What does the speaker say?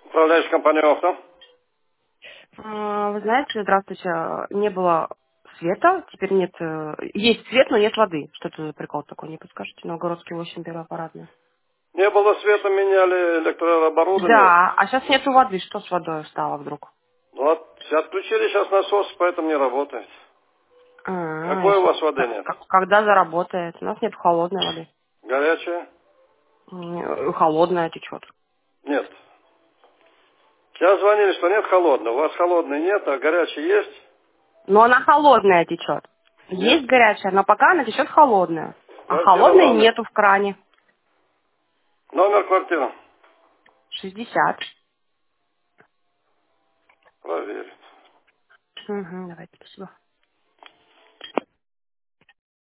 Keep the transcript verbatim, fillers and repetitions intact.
Управляющая компания «Окна». А, Вы знаете, здравствуйте, не было света, теперь нет, э, есть свет, но нет воды. Что это за прикол такой, не подскажете? Новгородский восемь, первый аппаратный. Не было света, меняли электрооборудование. Да, а сейчас нету воды, что с водой стало вдруг? Вот, все отключили сейчас насос, поэтому не работает. А, Какой у если- вас воды к- нет? к- когда заработает? У нас нет холодной воды. Горячая? М, Холодная течет. Нет. Сейчас звонили, что нет холодной. У вас холодной нет, а горячей есть? Но она холодная течет. Нет. Есть горячая, но пока она течет холодная. А Квартира, холодной номер. нету в кране. Номер квартиры. шестьдесят. Проверить. Угу, давайте, спасибо.